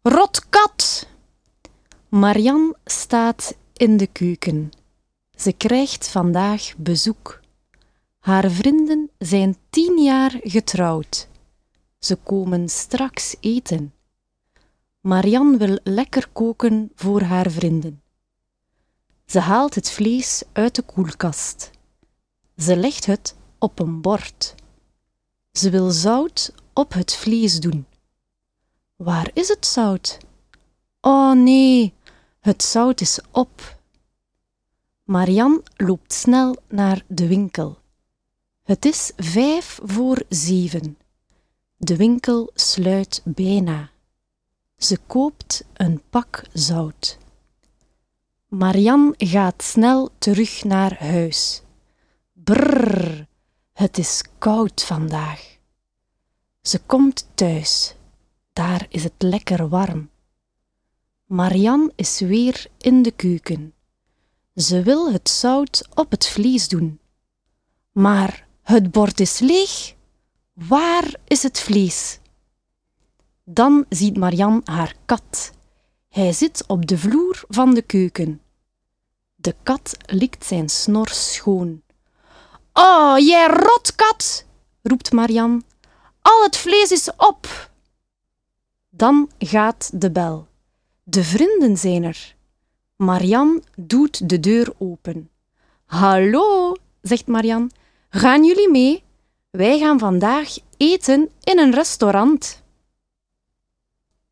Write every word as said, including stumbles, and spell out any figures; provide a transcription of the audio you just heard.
Rotkat! Marianne staat in de keuken. Ze krijgt vandaag bezoek. Haar vrienden zijn tien jaar getrouwd. Ze komen straks eten. Marianne wil lekker koken voor haar vrienden. Ze haalt het vlees uit de koelkast. Ze legt het op een bord. Ze wil zout op het vlees doen. Waar is het zout? Oh nee, het zout is op. Marianne loopt snel naar de winkel. Het is vijf voor zeven. De winkel sluit bijna. Ze koopt een pak zout. Marianne gaat snel terug naar huis. Brrr, het is koud vandaag. Ze komt thuis. Daar is het lekker warm. Marianne is weer in de keuken. Ze wil het zout op het vlees doen. Maar het bord is leeg. Waar is het vlees? Dan ziet Marianne haar kat. Hij zit op de vloer van de keuken. De kat likt zijn snor schoon. Oh, jij rotkat, roept Marianne. Al het vlees is op. Dan gaat de bel. De vrienden zijn er. Marianne doet de deur open. Hallo, zegt Marianne. Gaan jullie mee? Wij gaan vandaag eten in een restaurant.